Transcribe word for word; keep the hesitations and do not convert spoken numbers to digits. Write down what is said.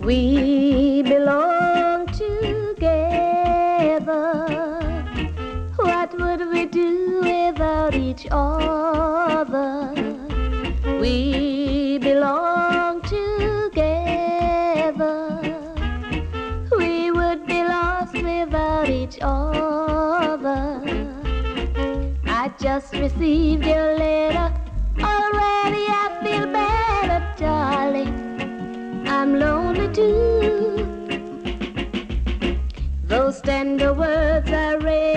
We belong together. What would we do without each other? We belong together. We would be lost without each other. I just received your letter. Already I feel better, darling. I'm lonely too. Those tender words I read